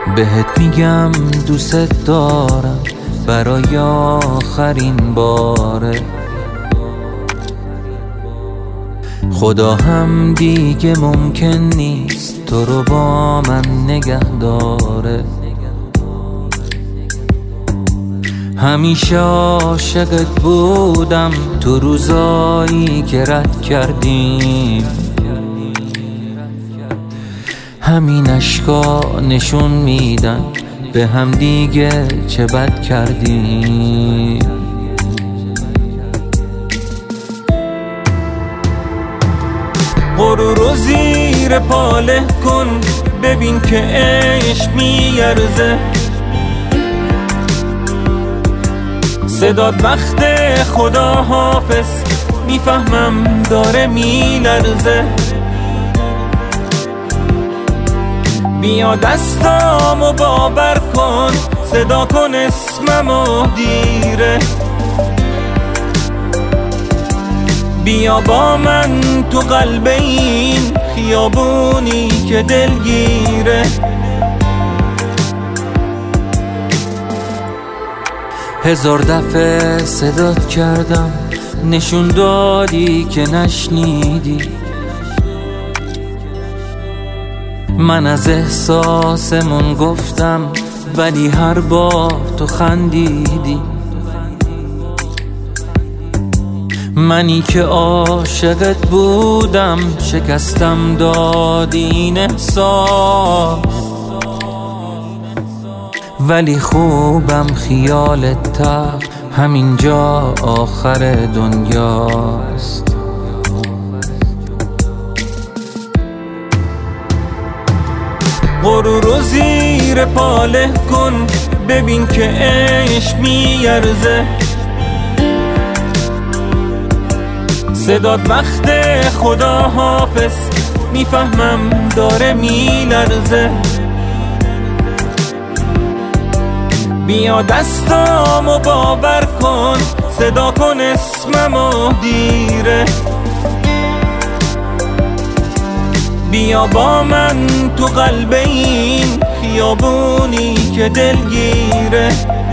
بهت میگم دوست دارم برای آخرین باره. خدا هم دیگه ممکن نیست تو رو با من نگه داره. همیشه عاشقت بودم تو روزایی که رد کردیم. همین اشکا نشون میدن به هم دیگه چه بد کردیم. غرور رو زیر پاله کن ببین که عشق میارزه. صدات وقت خدا حافظ میفهمم داره میلرزه. بیا دستامو باور کن صدا کن اسممو دیره. بیا با من تو قلب این خیابونی که دلگیره. هزار دفعه صدات کردم نشون دادی که نشنیدی. من از احساسمون گفتم ولی هر بار تو خندیدی. منی که عاشقت بودم شکستم دادی این احساس. ولی خوبم خیالت تا همینجا آخر دنیاست. غرور رو زیر پاله کن ببین که عشق میارزه. صدات وقت خدا حافظ میفهمم داره میلرزه. بیا دستامو باور کن صدا کن اسممو دیره. بیا با من تو قلب این خیابونی که دلگیره.